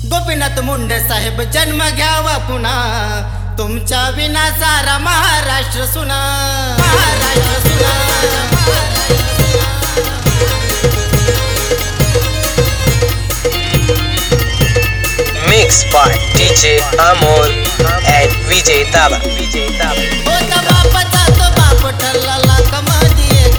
गोपीनाथ मुंडे साहेब जन्म घ्यावा पुन्हा, तुमच्या विना सारा महाराष्ट्र सुना, महाराष्ट्र सुना। Mixed by DJ Amol and Vijay Tala. होता बापाचा तो बाप ठरला लाखामध्ये एक,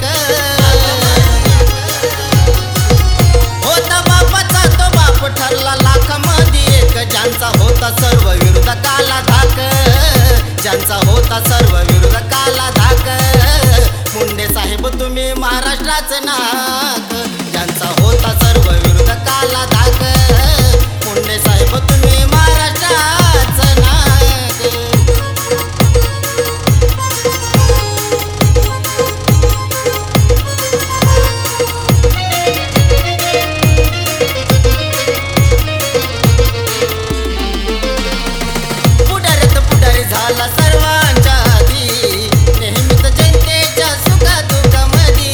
होता बापाचा तो बाप ठरला लाखामध्ये एक, ज्यांचा होता सर्व विरोध काला धाक, ज्यांचा होता सर्व विरोध काला धाक। मुंडे साहेब तुम्ही महाराष्ट्राचं नाक, ज्यांचा होता सर्व विरोध काला धाक। मुंडे साहेब तुम्ही महाराष्ट्राचं नाक। पुढारी झाला सर्वांच्या आधी, नेहमीच जनतेच्या सुखादुःखामध्ये।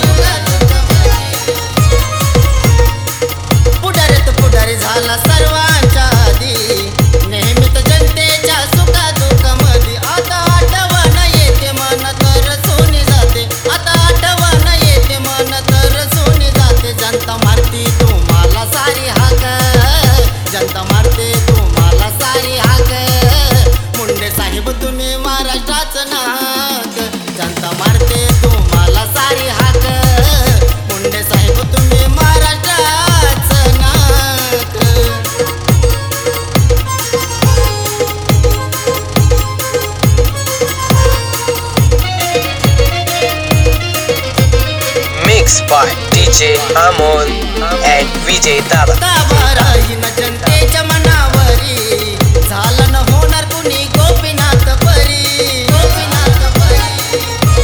पुढारी झाला सर्वांच्या आधी, नेहमीच जनतेच्या सुखादुःखामध्ये। आता आठवण येते मन तर सोनी जाते, आता आठवण येते मन तर सोनी जाते। जनता मारती तुम्हाला सारी हाक, जनता मारते तुम्हाला सारी हाक। मुंडे साहेब तुम्ही महाराष्ट्राचं नाक, जनता मारते तुम्हाला सारी हाक। मुंडे साहेब तुम्ही महाराष्ट्राचं नाक। Mixed by DJ Amol and Vijay Tala. ताबाराहीन जनतेच्या मनावरी, झालं न होणार कुणी गोपीनाथ परी, गोपीनाथ परी।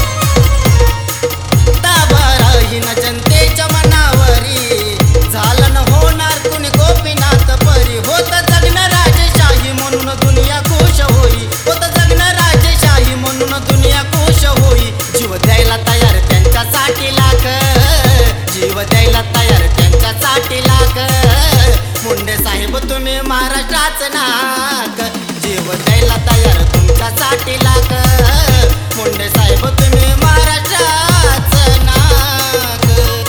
ताबाराहीन जनतेच्या मनावरी, झालं न होणार कुणी गोपीनाथ परी। होत जगणं राजेशाही म्हणून दुनिया खुश होई, होत जगणं राजेशाही म्हणून दुनिया खुश होई। जीव द्यायला तयार त्यांच्यासाठी लाख, जीव द्यायला तयार त्यांच्यासाठी लाख। मुंडे साहेब तुम्ही महाराष्ट्राचं नाक, जीव द्यायला तयार तुमच्यासाठी लाख। मुंडे साहेब तुम्ही महाराष्ट्राचं नाक।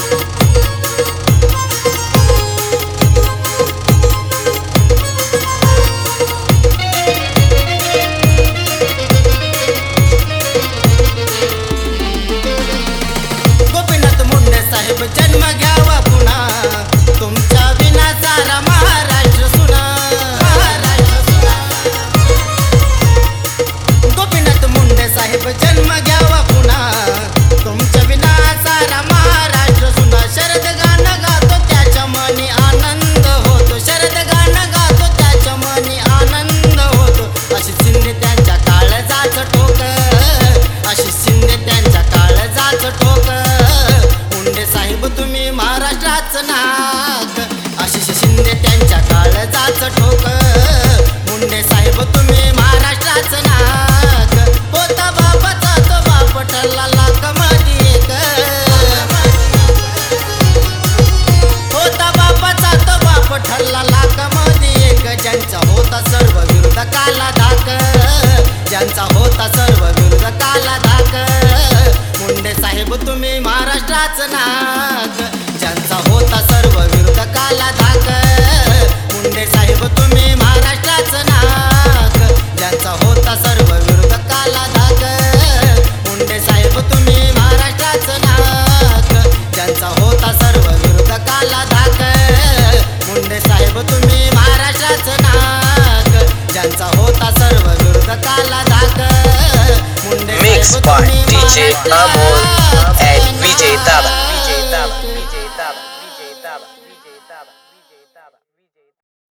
गोपीनाथ मुंडे साहेब जन्म घ्यावा पुन्हा, तुमच्या विना सारा महाराष्ट्र सुना, महाराष्ट्र सुना। गोपीनाथ मुंडे साहेब जन्म घ्यावा पुन्हा, तुमच्या विना सारा महाराष्ट्र सुना। शरद गाणं गातो त्याच्या मनी आनंद होतो, शरद गाणं गातो त्याच्या मनी आनंद होतो। आशिष शिंदे त्यांच्या काळजाचं ठोक, आशिष शिंदे त्यांच्या काळजाचं ठोक। मुंडे साहेब तुम्ही महाराष्ट्राचं नाक, आशिष शिंदे त्यांच्या काळजाचं ठोक। मुंडे साहेब तुम्ही महाराष्ट्राचं नाक। होता बापाचा तो बाप ठरला लाखामध्ये एक, होता बापाचा तो बाप ठरला लाखामध्ये एक, ज्यांचा होता सर्व विरोध काला धाक, ज्यांचा होता सर्व विरोध काला धाक। मुंडे साहेब तुम्ही महाराष्ट्राचं नाक, ज्यांचा होता सर्व विरोध काला धाक। मुंडे साहेब तुम्ही महाराष्ट्राचं नाक, ज्यांचा होता सर्व विरोध काला धाक। मुंडे साहेब तुम्ही महाराष्ट्राचं नाक, ज्यांचा होता सर्व विरोध काला धाक। मुंडे साहेब तुम्ही महाराष्ट्राचं नाक, ज्यांचा होता सर्व विरोध काला धाक। मुंडे Mixed साहेब by तुम्ही DJ Amol महाराष्ट्राचं and Vijay Tala. नाक।